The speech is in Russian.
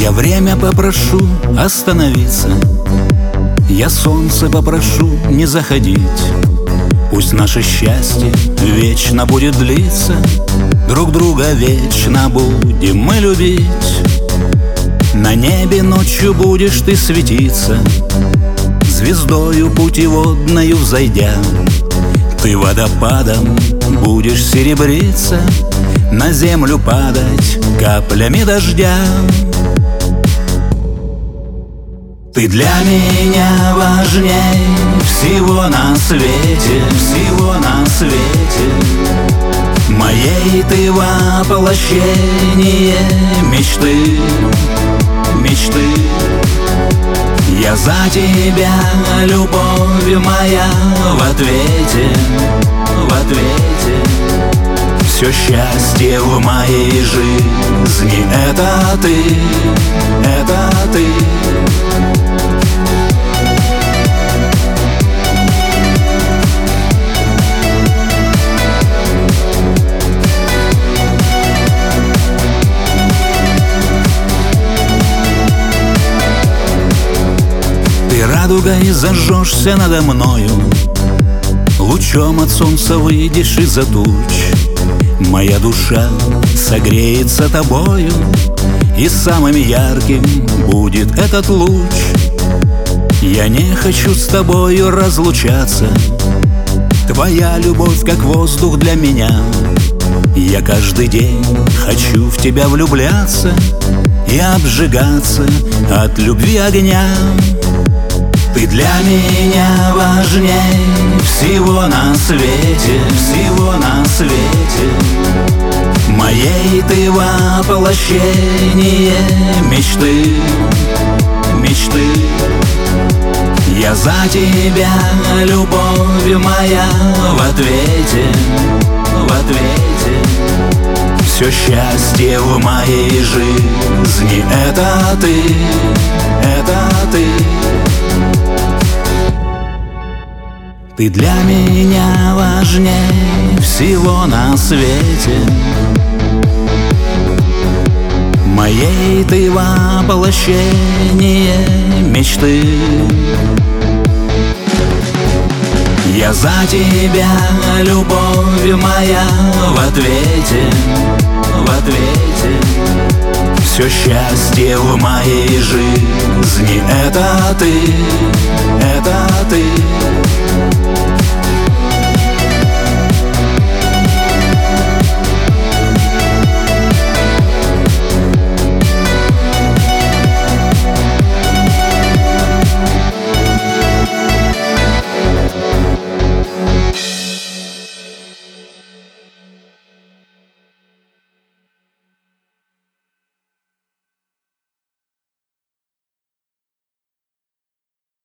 Я время попрошу остановиться, я солнце попрошу не заходить. Пусть наше счастье вечно будет длиться, друг друга вечно будем мы любить. На небе ночью будешь ты светиться, звездою путеводною взойдя. Ты водопадом будешь серебриться, на землю падать каплями дождя. Ты для меня важней всего на свете, всего на свете. Моей ты воплощение мечты, мечты. Я за тебя, любовь моя, в ответе, в ответе. Все счастье в моей жизни — это ты, это ты. Ты радугой зажжешься надо мною, лучом от солнца выйдешь из-за туч. Моя душа согреется тобою, и самым ярким будет этот луч. Я не хочу с тобою разлучаться, твоя любовь как воздух для меня. Я каждый день хочу в тебя влюбляться и обжигаться от любви огня. Ты для меня важней всего на свете, всего на свете. Моей ты воплощение мечты, мечты. Я за тебя, любовь моя, в ответе, в ответе. Все счастье в моей жизни — это ты, это ты. Ты для меня важней всего на свете. Моей ты воплощение мечты. Я за тебя, любовь моя, в ответе, в ответе. Все счастье в моей жизни — это ты, это ты.